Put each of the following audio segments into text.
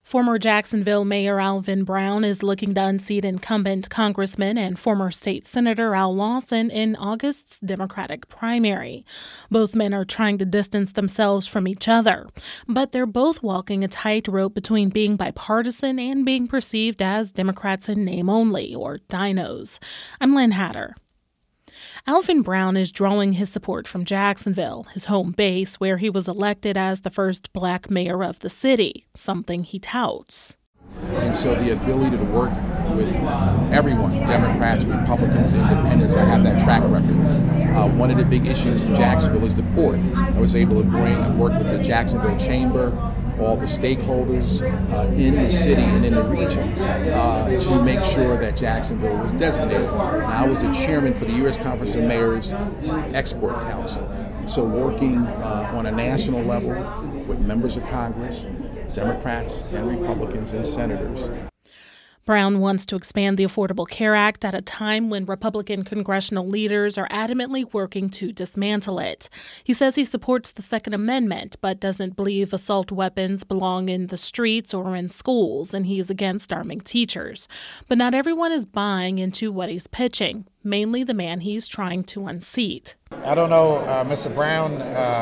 Former Jacksonville Mayor Alvin Brown is looking to unseat incumbent Congressman and former state Senator Al Lawson in August's Democratic primary. Both men are trying to distance themselves from each other, but they're both walking a tightrope between being bipartisan and being perceived as Democrats in name only, or dinos. I'm Lynn Hatter. Alvin Brown is drawing his support from Jacksonville, his home base, where he was elected as the first black mayor of the city, something he touts. And so the ability to work with everyone, Democrats, Republicans, independents, I have that track record. One of the big issues in Jacksonville is the port. I was able to bring and work with the Jacksonville Chamber, all the stakeholders in the city and in the region to make sure that Jacksonville was designated. Now, I was the chairman for the U.S. Conference of Mayors Export Council. So working on a national level with members of Congress, Democrats and Republicans and senators. Brown wants to expand the Affordable Care Act at a time when Republican congressional leaders are adamantly working to dismantle it. He says he supports the Second Amendment, but doesn't believe assault weapons belong in the streets or in schools, and he's against arming teachers. But not everyone is buying into what he's pitching, mainly the man he's trying to unseat. I don't know, Mr. Brown,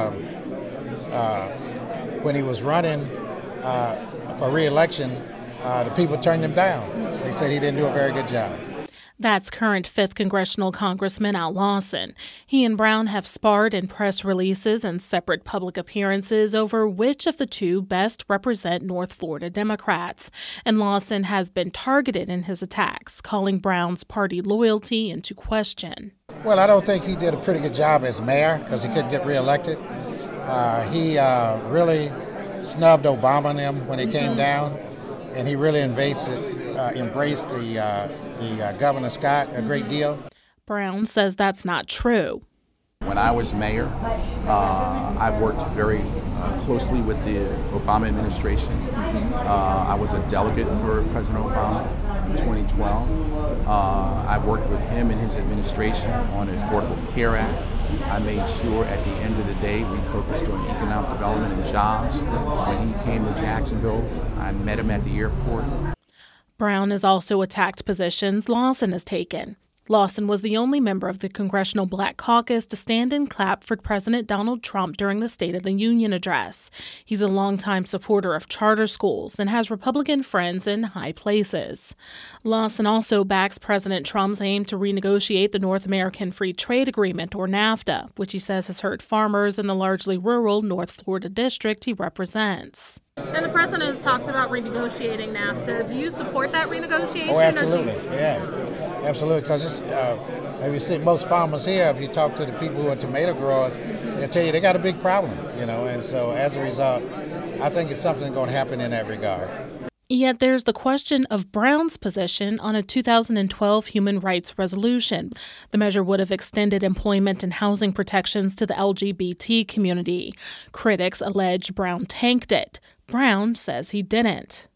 when he was running for re-election, the people turned him down. They said he didn't do a very good job. That's current 5th Congressional Congressman Al Lawson. He and Brown have sparred in press releases and separate public appearances over which of the two best represent North Florida Democrats. And Lawson has been targeted in his attacks, calling Brown's party loyalty into question. Well, I don't think he did a pretty good job as mayor because he couldn't get reelected. He really snubbed Obama and him when he came down. And he really embraced the Governor Scott a great deal. Brown says that's not true. When I was mayor, I worked very closely with the Obama administration. I was a delegate for President Obama in 2012. I worked with him and his administration on the Affordable Care Act. I made sure at the end of the day we focused on economic development and jobs. When he came to Jacksonville, I met him at the airport. Brown has also attacked positions Lawson has taken. Lawson was the only member of the Congressional Black Caucus to stand and clap for President Donald Trump during the State of the Union address. He's a longtime supporter of charter schools and has Republican friends in high places. Lawson also backs President Trump's aim to renegotiate the North American Free Trade Agreement, or NAFTA, which he says has hurt farmers in the largely rural North Florida district he represents. And the president has talked about renegotiating NAFTA. Do you support that renegotiation? Oh, absolutely, yeah. Absolutely, because as we see, most farmers here, if you talk to the people who are tomato growers, they'll tell you they got a big problem, and so as a result, I think it's something going to happen in that regard. Yet there's the question of Brown's position on a 2012 human rights resolution. The measure would have extended employment and housing protections to the LGBT community. Critics allege Brown tanked it. Brown says he didn't.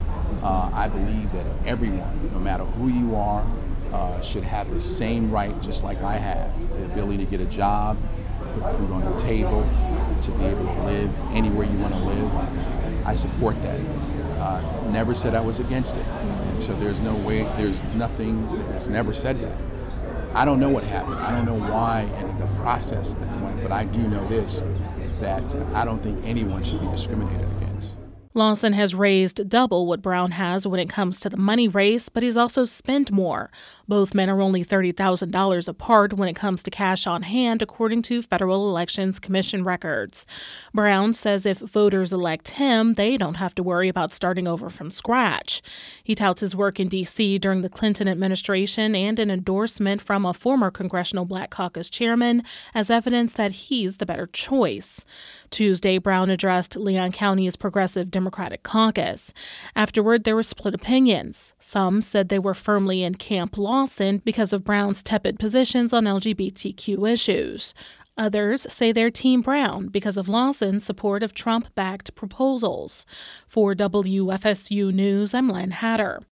I believe that everyone, no matter who you are, should have the same right, just like I have, the ability to get a job, to put food on the table, to be able to live anywhere you want to live. I support that. Never said I was against it. And so there's nothing that's never said that. I don't know what happened. I don't know why and the process that went, but I do know this, that I don't think anyone should be discriminated against. Lawson has raised double what Brown has when it comes to the money race, but he's also spent more. Both men are only $30,000 apart when it comes to cash on hand, according to Federal Elections Commission records. Brown says if voters elect him, they don't have to worry about starting over from scratch. He touts his work in D.C. during the Clinton administration and an endorsement from a former Congressional Black Caucus chairman as evidence that he's the better choice. Tuesday, Brown addressed Leon County's Progressive Democratic Caucus. Afterward, there were split opinions. Some said they were firmly in Camp Lawson because of Brown's tepid positions on LGBTQ issues. Others say they're Team Brown because of Lawson's support of Trump-backed proposals. For WFSU News, I'm Lynn Hatter.